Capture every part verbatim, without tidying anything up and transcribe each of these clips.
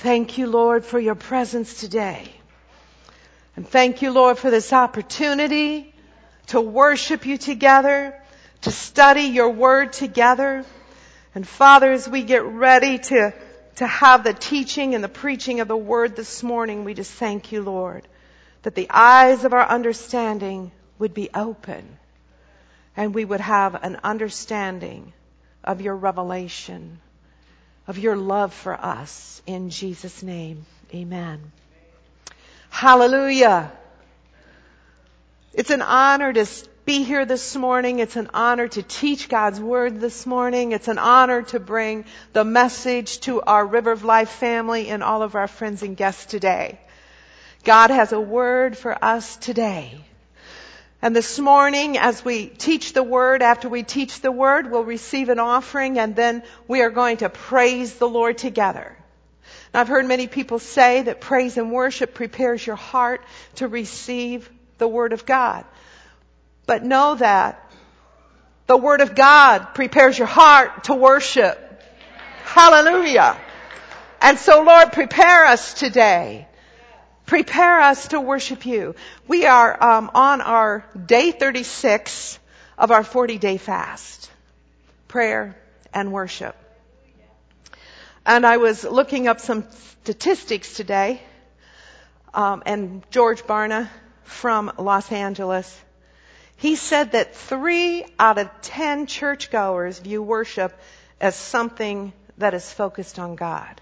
Thank you, Lord, for your presence today. And thank you, Lord, for this opportunity to worship you together, to study your word together. And Father, as we get ready to, to have the teaching and the preaching of the word this morning, we just thank you, Lord, that the eyes of our understanding would be open and we would have an understanding of your revelation, of your love for us. In Jesus' name, amen. Hallelujah. It's an honor to be here this morning. It's an honor to teach God's word this morning. It's an honor to bring the message to our River of Life family and all of our friends and guests today. God has a word for us today. And this morning, as we teach the word, after we teach the word, we'll receive an offering, and then we are going to praise the Lord together. And I've heard many people say that praise and worship prepares your heart to receive the word of God. But know that the word of God prepares your heart to worship. Hallelujah. And so, Lord, prepare us today. Prepare us to worship you. We are um, on our day thirty-six of our forty-day fast. Prayer and worship. And I was looking up some statistics today. Um, and George Barna from Los Angeles, he said that three out of ten churchgoers view worship as something that is focused on God.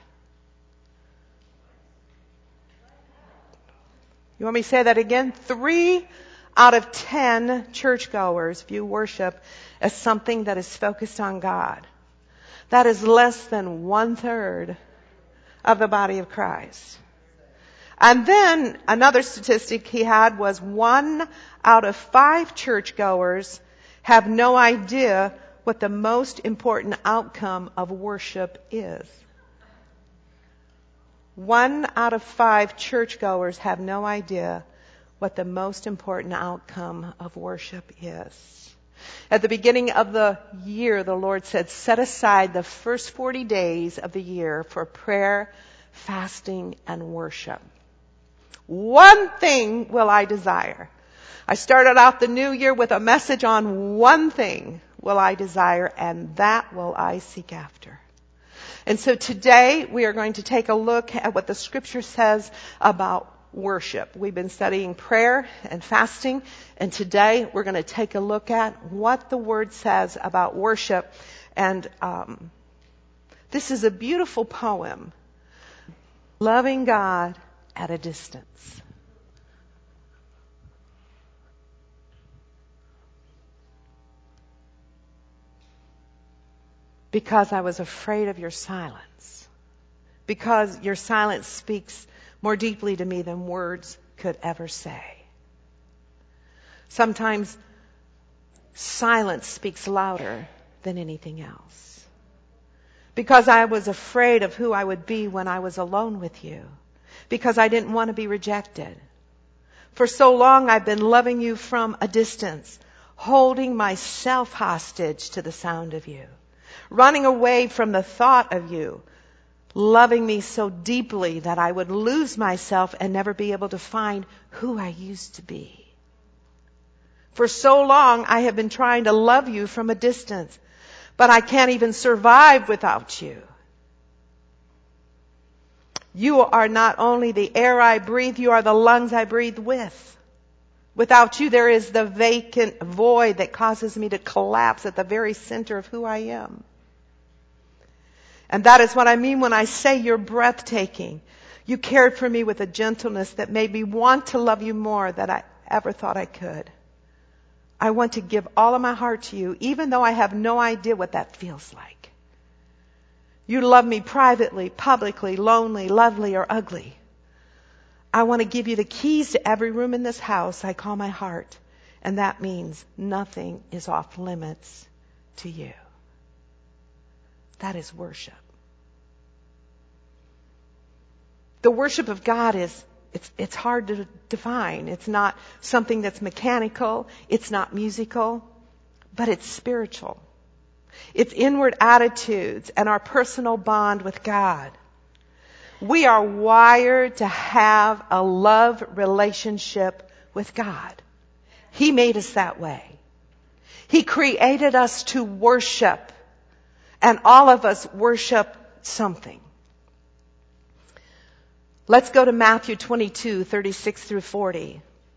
You want me to say that again? Three out of ten churchgoers view worship as something that is focused on God. That is less than one third of the body of Christ. And then another statistic he had was one out of five churchgoers have no idea what the most important outcome of worship is. One out of five churchgoers have no idea what the most important outcome of worship is. At the beginning of the year, the Lord said, set aside the first forty days of the year for prayer, fasting, and worship. One thing will I desire. I started out the new year with a message on one thing will I desire, and that will I seek after. And so today we are going to take a look at what the scripture says about worship. We've been studying prayer and fasting, and today we're going to take a look at what the word says about worship. And um, this is a beautiful poem, Loving God at a Distance. Because I was afraid of your silence. Because your silence speaks more deeply to me than words could ever say. Sometimes silence speaks louder than anything else. Because I was afraid of who I would be when I was alone with you. Because I didn't want to be rejected. For so long I've been loving you from a distance, holding myself hostage to the sound of you. Running away from the thought of you, loving me so deeply that I would lose myself and never be able to find who I used to be. For so long, I have been trying to love you from a distance, but I can't even survive without you. You are not only the air I breathe, you are the lungs I breathe with. Without you, there is the vacant void that causes me to collapse at the very center of who I am. And that is what I mean when I say you're breathtaking. You cared for me with a gentleness that made me want to love you more than I ever thought I could. I want to give all of my heart to you, even though I have no idea what that feels like. You love me privately, publicly, lonely, lovely, or ugly. I want to give you the keys to every room in this house I call my heart. And that means nothing is off limits to you. That is worship. The worship of God is, it's, it's hard to define. It's not something that's mechanical. It's not musical, but it's spiritual. It's inward attitudes and our personal bond with God. We are wired to have a love relationship with God. He made us that way. He created us to worship, and all of us worship something. Let's go to Matthew twenty-two, thirty-six through forty.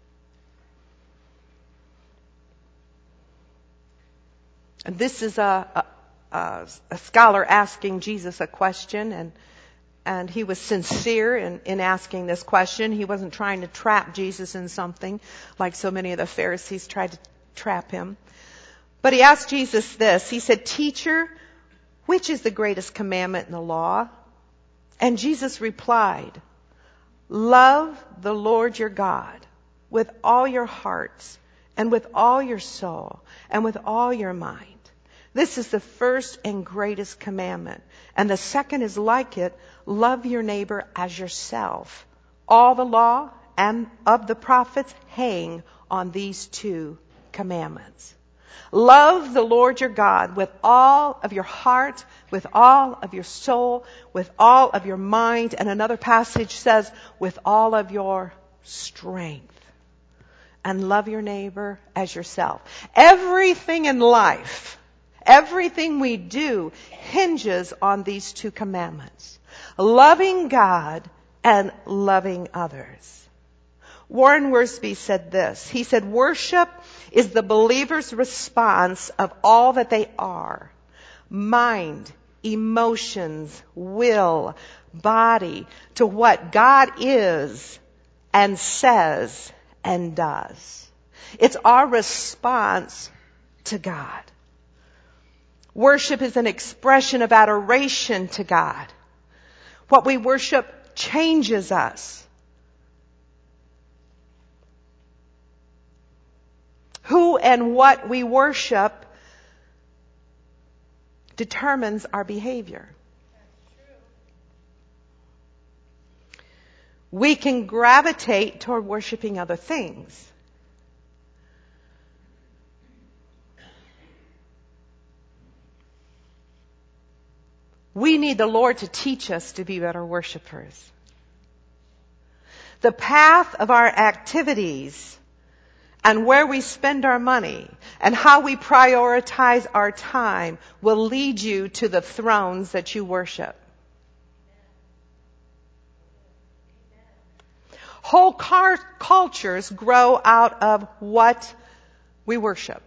And this is a, a, a scholar asking Jesus a question, and and he was sincere in, in asking this question. He wasn't trying to trap Jesus in something like so many of the Pharisees tried to trap him. But he asked Jesus this. He said, "Teacher, which is the greatest commandment in the law?" And Jesus replied, "Love the Lord your God with all your hearts and with all your soul and with all your mind. This is the first and greatest commandment. And the second is like it, love your neighbor as yourself. All the law and of the prophets hang on these two commandments. Love the Lord your God with all of your heart, with all of your soul, with all of your mind." And another passage says, with all of your strength. And love your neighbor as yourself. Everything in life, everything we do hinges on these two commandments. Loving God and loving others. Warren Wiersbe said this. He said, "Worship is the believer's response of all that they are. Mind, emotions, will, body, to what God is and says and does. It's our response to God. Worship is an expression of adoration to God. What we worship changes us. Who and what we worship determines our behavior. We can gravitate toward worshiping other things. We need the Lord to teach us to be better worshipers. The path of our activities and where we spend our money and how we prioritize our time will lead you to the thrones that you worship. Whole car- cultures grow out of what we worship.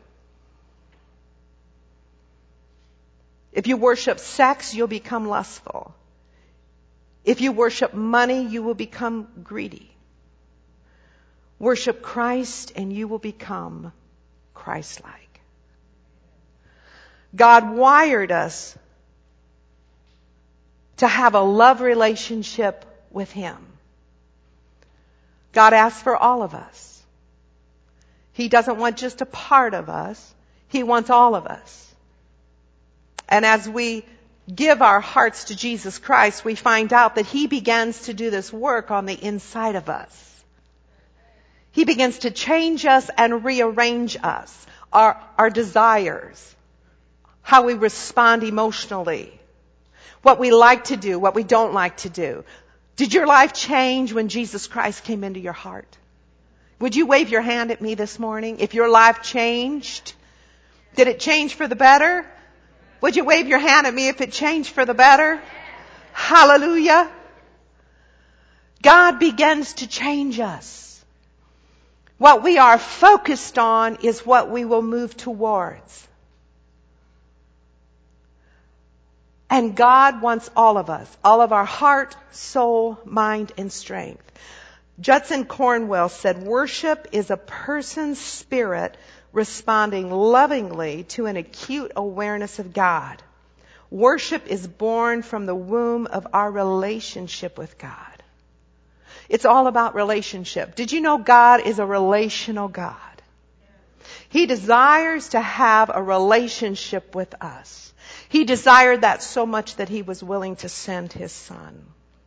If you worship sex, you'll become lustful. If you worship money, you will become greedy. Worship Christ and you will become Christ-like. God wired us to have a love relationship with Him. God asks for all of us. He doesn't want just a part of us. He wants all of us. And as we give our hearts to Jesus Christ, we find out that He begins to do this work on the inside of us. He begins to change us and rearrange us, our, our desires, how we respond emotionally, what we like to do, what we don't like to do. Did your life change when Jesus Christ came into your heart? Would you wave your hand at me this morning if your life changed? Did it change for the better? Would you wave your hand at me if it changed for the better? Hallelujah. God begins to change us. What we are focused on is what we will move towards. And God wants all of us, all of our heart, soul, mind, and strength. Judson Cornwell said, "Worship is a person's spirit responding lovingly to an acute awareness of God. Worship is born from the womb of our relationship with God." It's all about relationship. Did you know God is a relational God? He desires to have a relationship with us. He desired that so much that He was willing to send His Son.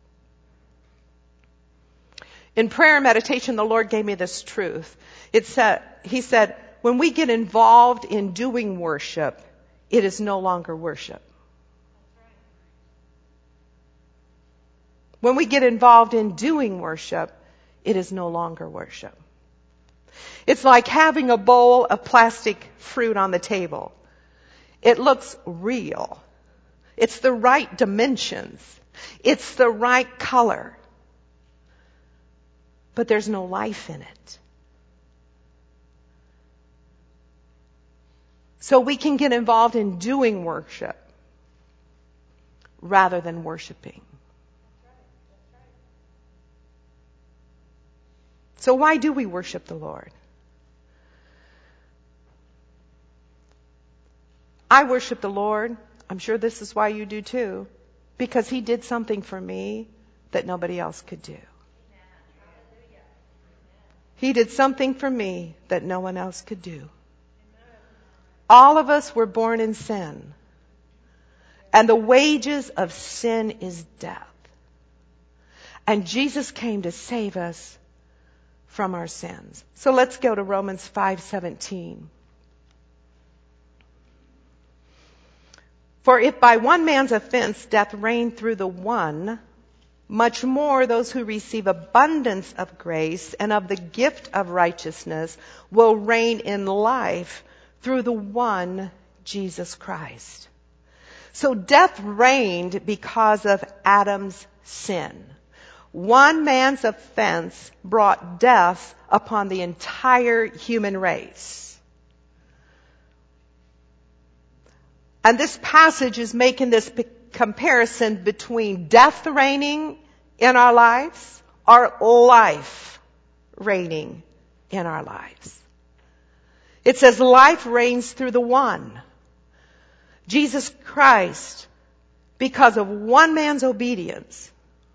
In prayer and meditation, the Lord gave me this truth. It said, He said, when we get involved in doing worship, it is no longer worship. When we get involved in doing worship, it is no longer worship. It's like having a bowl of plastic fruit on the table. It looks real. It's the right dimensions. It's the right color. But there's no life in it. So we can get involved in doing worship rather than worshiping. So why do we worship the Lord? I worship the Lord. I'm sure this is why you do too. Because He did something for me that nobody else could do. He did something for me that no one else could do. All of us were born in sin. And the wages of sin is death. And Jesus came to save us from our sins. So let's go to Romans five seventeen. For if by one man's offense death reigned through the one, much more those who receive abundance of grace and of the gift of righteousness will reign in life through the one, Jesus Christ. So death reigned because of Adam's sin. One man's offense brought death upon the entire human race. And this passage is making this p- comparison between death reigning in our lives or life reigning in our lives. It says life reigns through the one, Jesus Christ, because of one man's obedience.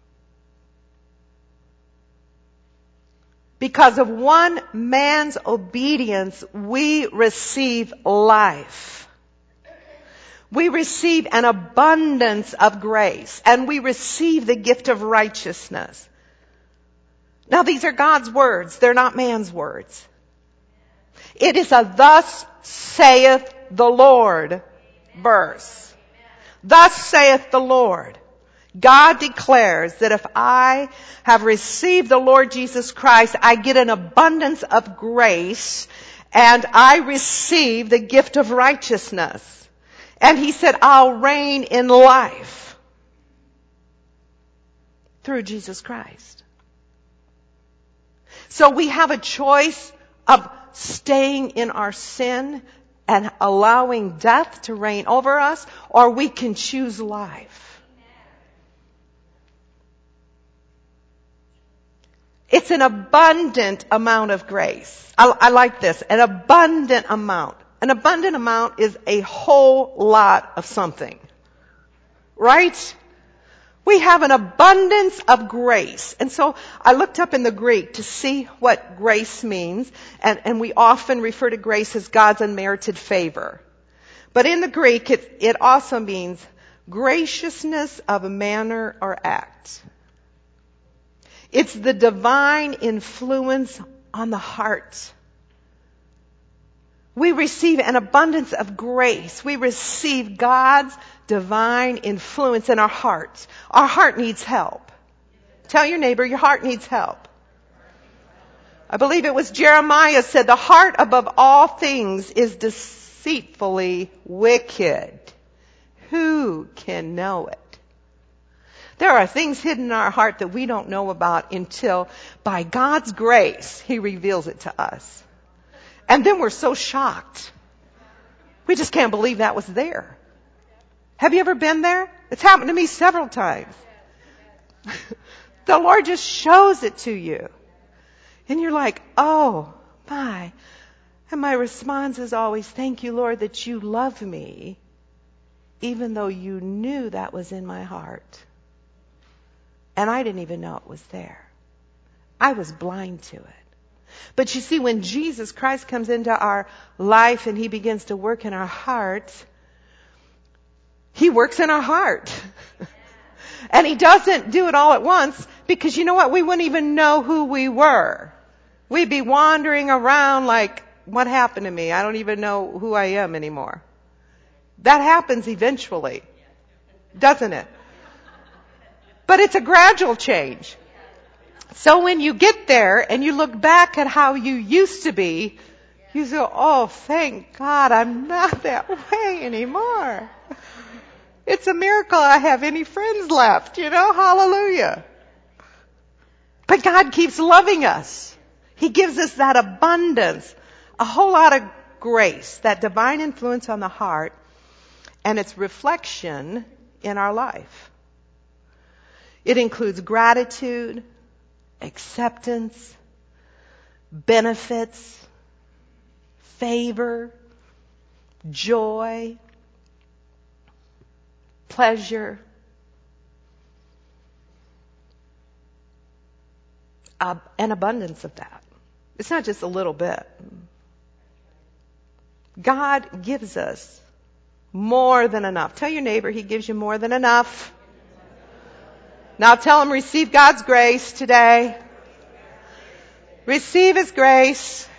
Because of one man's obedience, we receive life. We receive an abundance of grace, and we receive the gift of righteousness. Now, these are God's words. They're not man's words. It is a thus saith the Lord verse. Thus saith the Lord. God declares that if I have received the Lord Jesus Christ, I get an abundance of grace, and I receive the gift of righteousness. And He said, I'll reign in life through Jesus Christ. So we have a choice of staying in our sin and allowing death to reign over us, or we can choose life. It's an abundant amount of grace. I, I like this. An abundant amount. An abundant amount is a whole lot of something. Right? We have an abundance of grace. And so I looked up in the Greek to see what grace means. And, and we often refer to grace as God's unmerited favor. But in the Greek, it, it also means graciousness of a manner or act. It's the divine influence on the heart. We receive an abundance of grace. We receive God's divine influence in our hearts. Our heart needs help. Tell your neighbor, your heart needs help. I believe it was Jeremiah said, the heart above all things is deceitfully wicked. Who can know it? There are things hidden in our heart that we don't know about until, by God's grace, He reveals it to us. And then we're so shocked. We just can't believe that was there. Have you ever been there? It's happened to me several times. The Lord just shows it to you. And you're like, oh my. And my response is always, thank you, Lord, that you love me, even though you knew that was in my heart. And I didn't even know it was there. I was blind to it. But you see, when Jesus Christ comes into our life and He begins to work in our hearts, He works in our heart. And He doesn't do it all at once, because you know what? We wouldn't even know who we were. We'd be wandering around like, what happened to me? I don't even know who I am anymore. That happens eventually, doesn't it? But it's a gradual change. So when you get there and you look back at how you used to be, you say, oh, thank God I'm not that way anymore. It's a miracle I have any friends left, you know, hallelujah. But God keeps loving us. He gives us that abundance, a whole lot of grace, that divine influence on the heart, and its reflection in our life. It includes gratitude, acceptance, benefits, favor, joy, pleasure, uh, an abundance of that. It's not just a little bit. God gives us more than enough. Tell your neighbor He gives you more than enough. Now tell him, receive God's grace today. Receive His grace.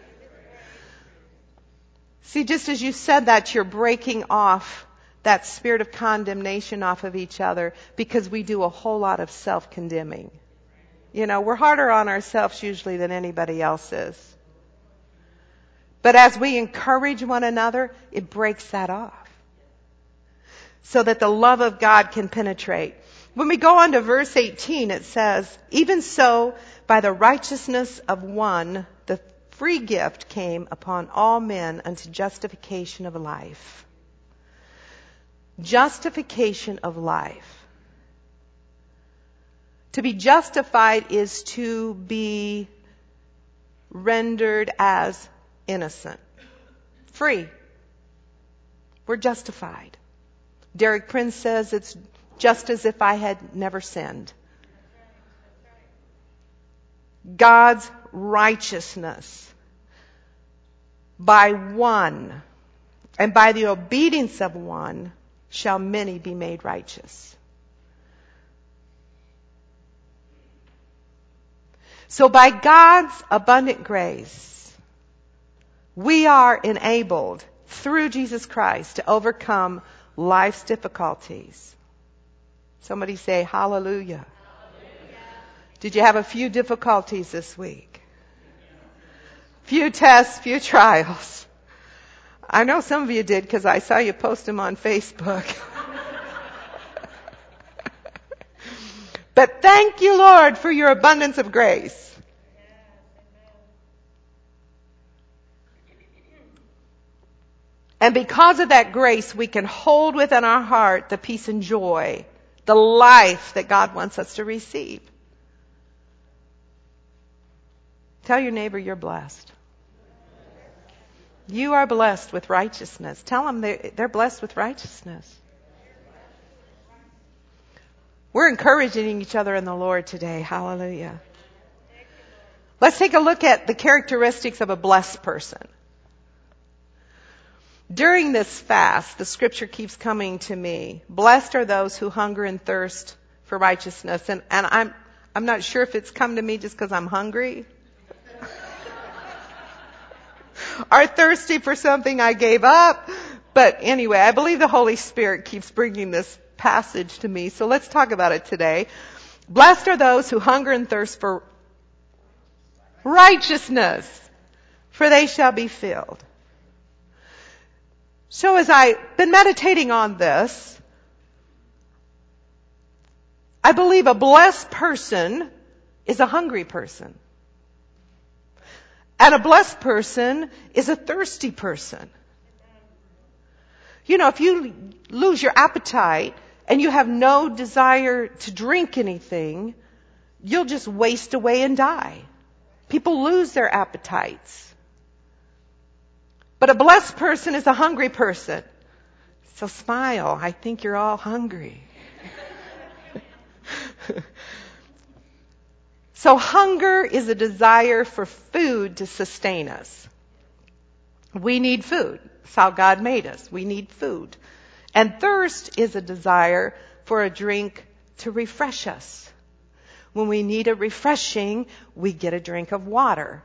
See, just as you said that, you're breaking off that spirit of condemnation off of each other, because we do a whole lot of self-condemning. You know, we're harder on ourselves usually than anybody else is. But as we encourage one another, it breaks that off, so that the love of God can penetrate. When we go on to verse eighteen, it says, even so, by the righteousness of one, the free gift came upon all men unto justification of life. Justification of life. To be justified is to be rendered as innocent. Free. We're justified. Derek Prince says it's just as if I had never sinned. God's righteousness. By one, and by the obedience of one, shall many be made righteous. So by God's abundant grace, we are enabled through Jesus Christ to overcome life's difficulties. Somebody say hallelujah. Hallelujah. Did you have a few difficulties this week? Few tests, few trials. I know some of you did, because I saw you post them on Facebook. But thank you, Lord, for your abundance of grace. And because of that grace, we can hold within our heart the peace and joy, the life that God wants us to receive. Tell your neighbor you're blessed. You are blessed with righteousness. Tell them they're, they're blessed with righteousness. We're encouraging each other in the Lord today. Hallelujah. Let's take a look at the characteristics of a blessed person. During this fast, the scripture keeps coming to me. Blessed are those who hunger and thirst for righteousness. And, and I'm, I'm not sure if it's come to me just because I'm hungry. Are thirsty for something I gave up. But anyway, I believe the Holy Spirit keeps bringing this passage to me. So let's talk about it today. Blessed are those who hunger and thirst for righteousness, for they shall be filled. So as I've been meditating on this, I believe a blessed person is a hungry person. And a blessed person is a thirsty person. You know, if you lose your appetite and you have no desire to drink anything, you'll just waste away and die. People lose their appetites. But a blessed person is a hungry person. So smile. I think you're all hungry. So hunger is a desire for food to sustain us. We need food. That's how God made us. We need food. And thirst is a desire for a drink to refresh us. When we need a refreshing, we get a drink of water.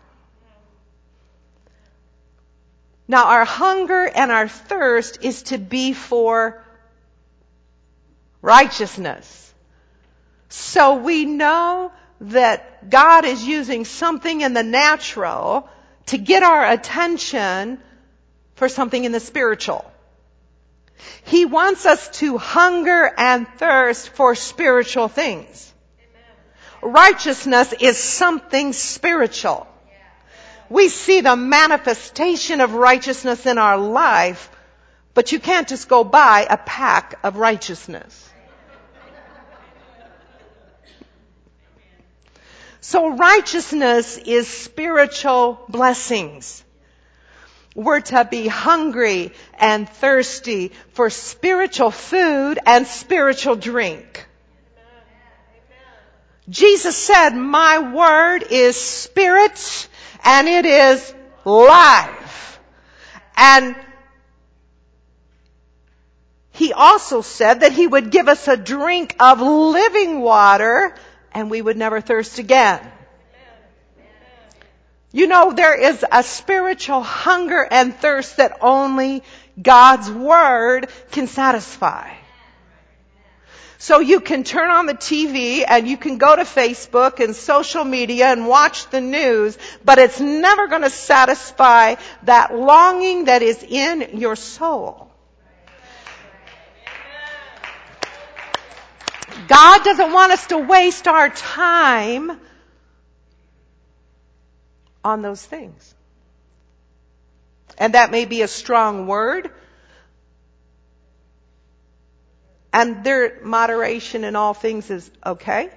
Now, our hunger and our thirst is to be for righteousness. So we know that God is using something in the natural to get our attention for something in the spiritual. He wants us to hunger and thirst for spiritual things. Amen. Righteousness is something spiritual. We see the manifestation of righteousness in our life, but you can't just go buy a pack of righteousness. So righteousness is spiritual blessings. We're to be hungry and thirsty for spiritual food and spiritual drink. Jesus said, my word is spirit and it is life. And he also said that he would give us a drink of living water and we would never thirst again. You know, there is a spiritual hunger and thirst that only God's Word can satisfy. So you can turn on the T V and you can go to Facebook and social media and watch the news, but it's never going to satisfy that longing that is in your soul. God doesn't want us to waste our time on those things. And that may be a strong word. And their moderation in all things is okay.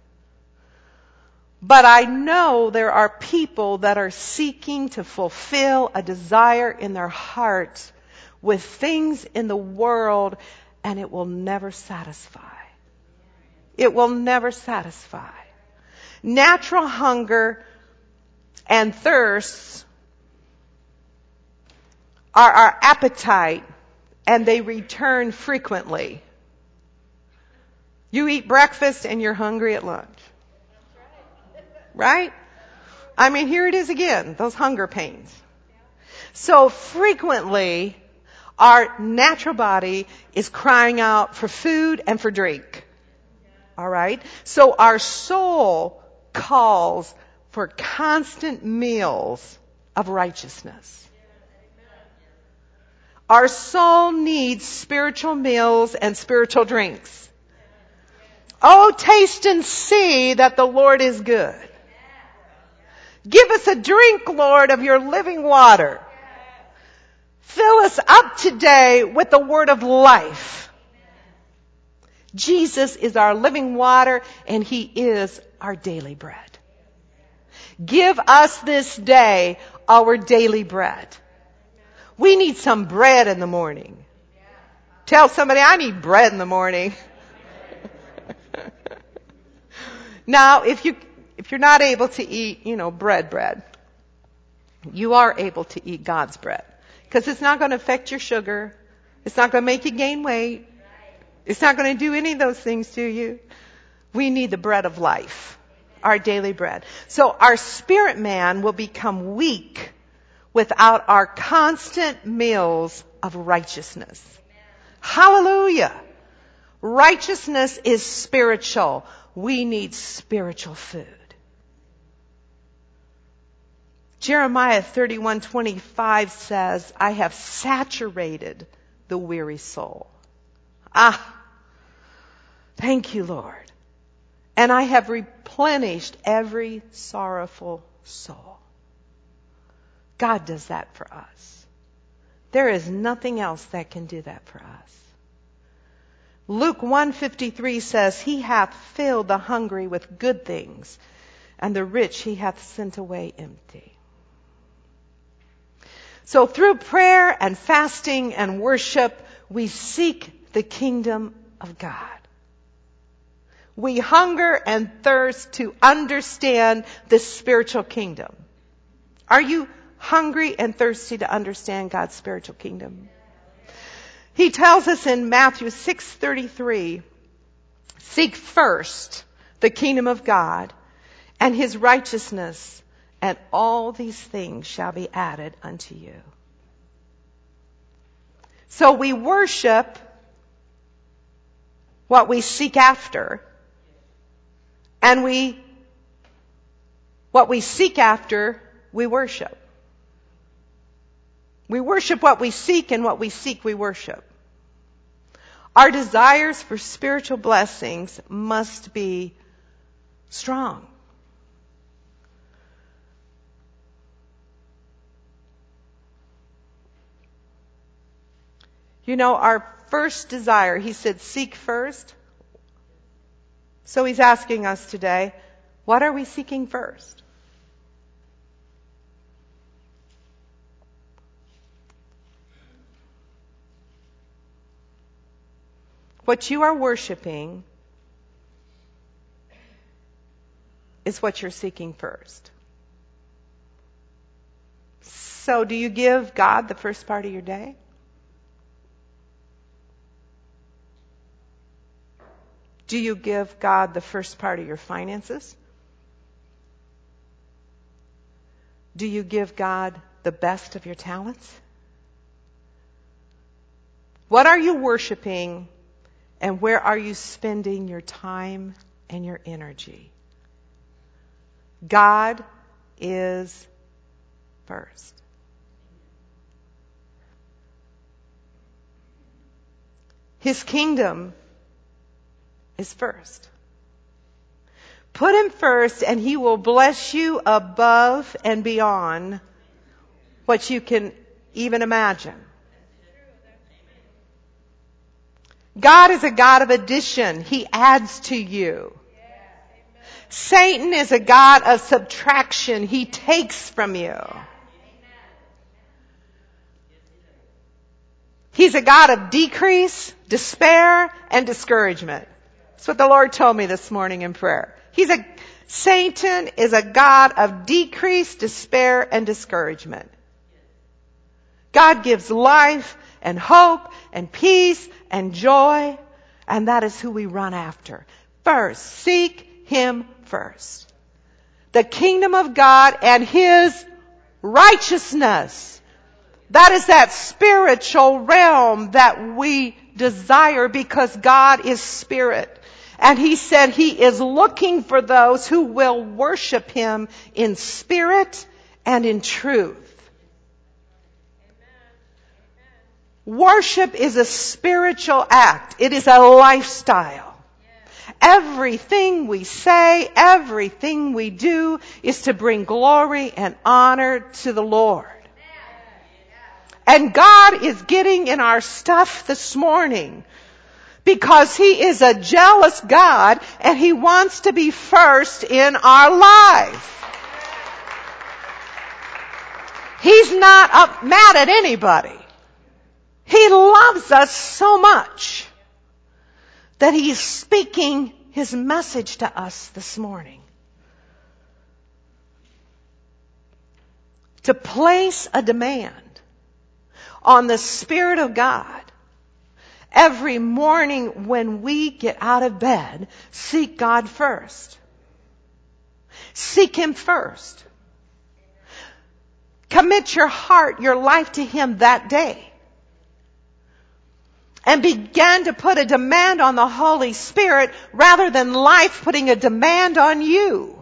But I know there are people that are seeking to fulfill a desire in their heart with things in the world, and it will never satisfy. It will never satisfy. Natural hunger and thirst are our appetite, and they return frequently. You eat breakfast and you're hungry at lunch. Right? I mean, here it is again, those hunger pains. So frequently, our natural body is crying out for food and for drink. All right? So our soul calls for constant meals of righteousness. Our soul needs spiritual meals and spiritual drinks. Oh, taste and see that the Lord is good. Give us a drink, Lord, of your living water. Fill us up today with the word of life. Jesus is our living water, and he is our daily bread. Give us this day our daily bread. We need some bread in the morning. Tell somebody, I need bread in the morning. Now, if you, if you're not able to eat, you know, bread, bread, you are able to eat God's bread. Because it's not going to affect your sugar. It's not going to make you gain weight. It's not going to do any of those things to you. We need the bread of life, our daily bread. So our spirit man will become weak without our constant meals of righteousness. Hallelujah. Righteousness is spiritual. We need spiritual food. Jeremiah thirty-one twenty-five says, I have saturated the weary soul. Ah, thank you, Lord. And I have replenished every sorrowful soul. God does that for us. There is nothing else that can do that for us. Luke one fifty-three says, he hath filled the hungry with good things, and the rich he hath sent away empty. So through prayer and fasting and worship, we seek the kingdom of God. We hunger and thirst to understand this spiritual kingdom. Are you hungry and thirsty to understand God's spiritual kingdom? He tells us in Matthew six thirty-three, seek first the kingdom of God and his righteousness, and all these things shall be added unto you. So we worship what we seek after. And we, what we seek after, we worship. We worship what we seek, and what we seek, we worship. Our desires for spiritual blessings must be strong. You know, our first desire, he said, seek first. So he's asking us today, what are we seeking first? What you are worshiping is what you're seeking first. So do you give God the first part of your day? Do you give God the first part of your finances? Do you give God the best of your talents? What are you worshiping, and where are you spending your time and your energy? God is first. His kingdom is first. Put him first, and he will bless you above and beyond what you can even imagine. God is a God of addition. He adds to you. Satan is a God of subtraction. He takes from you. He's a God of decrease, despair, and discouragement. That's what the Lord told me this morning in prayer. He's a, Satan is a God of decrease, despair, and discouragement. God gives life and hope and peace and joy, and that is who we run after. First, seek him first. The kingdom of God and his righteousness. That is that spiritual realm that we desire, because God is spirit. And he said he is looking for those who will worship him in spirit and in truth. Worship is a spiritual act. It is a lifestyle. Everything we say, everything we do is to bring glory and honor to the Lord. And God is getting in our stuff this morning, because he is a jealous God and he wants to be first in our life. He's not up mad at anybody. He loves us so much that he's speaking his message to us this morning. To place a demand on the Spirit of God every morning when we get out of bed. Seek God first. Seek him first. Commit your heart, your life to him that day. And begin to put a demand on the Holy Spirit rather than life putting a demand on you.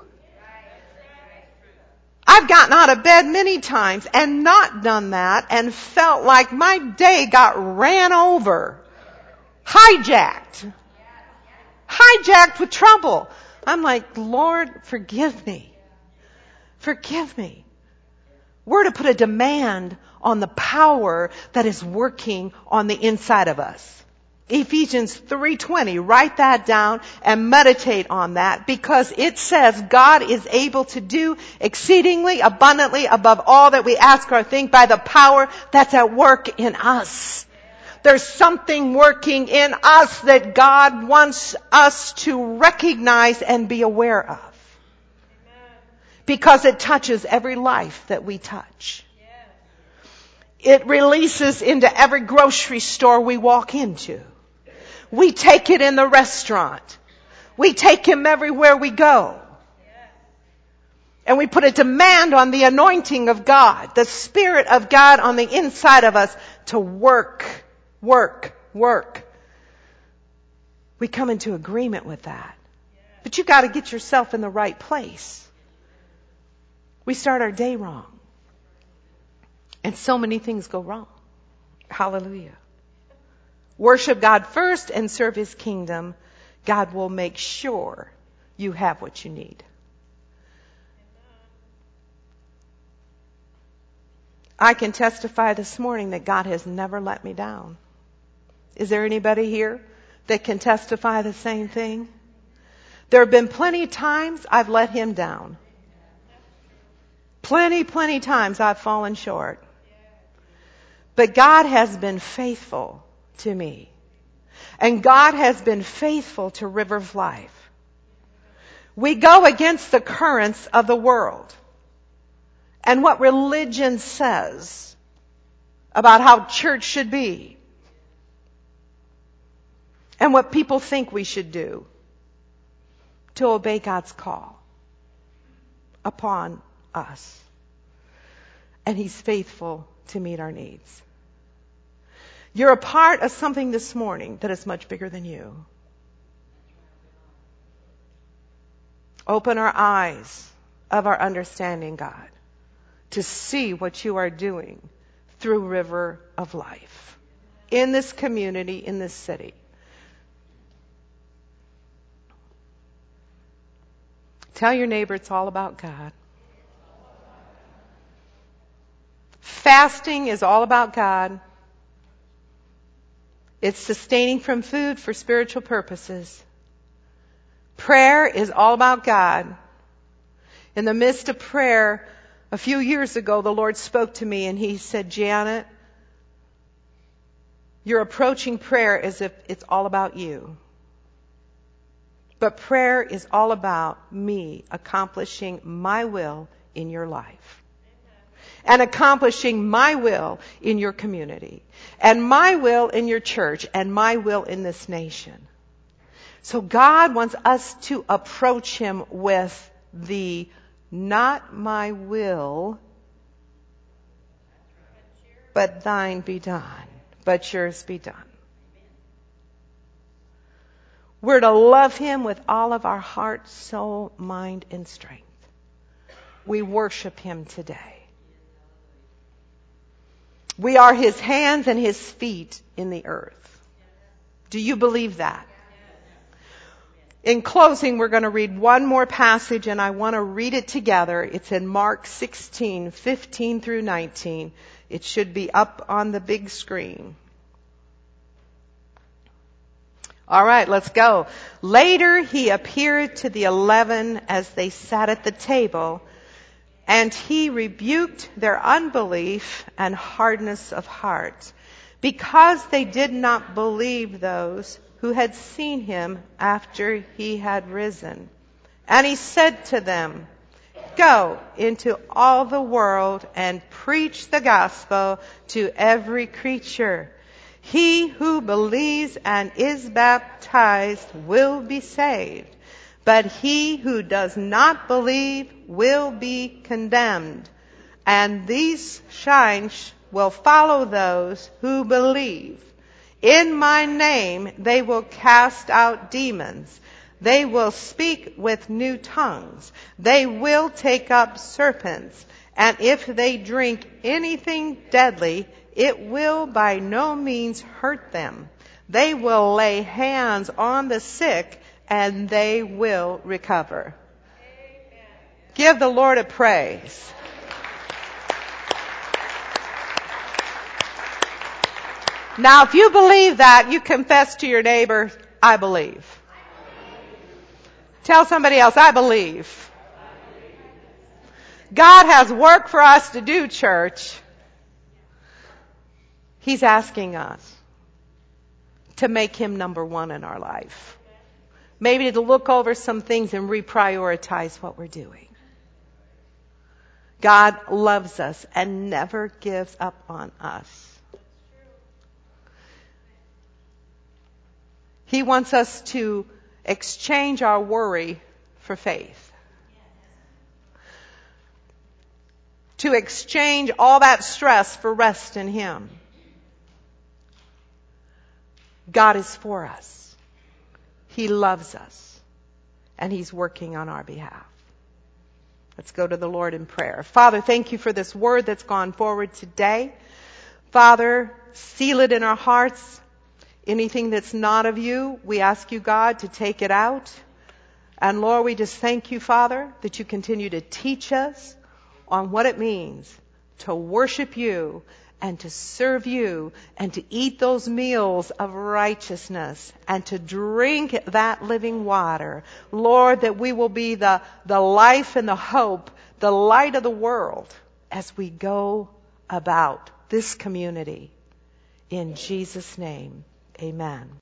I've gotten out of bed many times and not done that and felt like my day got ran over. Hijacked. Hijacked with trouble. I'm like, Lord, forgive me. Forgive me. We're to put a demand on the power that is working on the inside of us. Ephesians three twenty, write that down and meditate on that, because it says God is able to do exceedingly abundantly above all that we ask or think by the power that's at work in us. There's something working in us that God wants us to recognize and be aware of. Because it touches every life that we touch. It releases into every grocery store we walk into. We take it in the restaurant. We take him everywhere we go. And we put a demand on the anointing of God, the Spirit of God on the inside of us to work, work, work. We come into agreement with that. But you got to get yourself in the right place. We start our day wrong. And so many things go wrong. Hallelujah. Worship God first and serve His kingdom. God will make sure you have what you need. I can testify this morning that God has never let me down. Is there anybody here that can testify the same thing? There have been plenty of times I've let Him down. Plenty, plenty times I've fallen short. But God has been faithful to me. And God has been faithful to River of Life. We go against the currents of the world and what religion says about how church should be and what people think we should do to obey God's call upon us. And He's faithful to meet our needs. You're a part of something this morning that is much bigger than you. Open our eyes of our understanding, God, to see what you are doing through River of Life in this community, in this city. Tell your neighbor it's all about God. Fasting is all about God. It's sustaining from food for spiritual purposes. Prayer is all about God. In the midst of prayer, a few years ago, the Lord spoke to me and He said, Janet, you're approaching prayer as if it's all about you. But prayer is all about me accomplishing my will in your life. And accomplishing my will in your community. And my will in your church. And my will in this nation. So God wants us to approach Him with the not my will, but thine be done. But yours be done. We're to love Him with all of our heart, soul, mind, and strength. We worship Him today. We are His hands and His feet in the earth. Do you believe that? In closing, we're going to read one more passage, and I want to read it together. It's in Mark sixteen, fifteen through nineteen. It should be up on the big screen. All right, let's go. Later He appeared to the eleven as they sat at the table, and He rebuked their unbelief and hardness of heart, because they did not believe those who had seen Him after He had risen. And He said to them, go into all the world and preach the gospel to every creature. He who believes and is baptized will be saved, but he who does not believe will be condemned. And these signs will follow those who believe. In my name they will cast out demons. They will speak with new tongues. They will take up serpents. And if they drink anything deadly, it will by no means hurt them. They will lay hands on the sick and they will recover. Amen. Give the Lord a praise. Now, if you believe that, you confess to your neighbor, I believe. I believe. Tell somebody else, I believe. I believe. God has work for us to do, church. He's asking us to make Him number one in our life. Maybe to look over some things and reprioritize what we're doing. God loves us and never gives up on us. He wants us to exchange our worry for faith. To exchange all that stress for rest in Him. God is for us. He loves us. and He's working on our behalf. Let's go to the Lord in prayer. Father, thank you for this word that's gone forward today. Father, seal it in our hearts. Anything that's not of you, we ask you, God, to take it out. And Lord, we just thank you, Father, that you continue to teach us on what it means to worship you and to serve you and to eat those meals of righteousness and to drink that living water. Lord, that we will be the, the life and the hope, the light of the world as we go about this community. In Jesus' name, amen.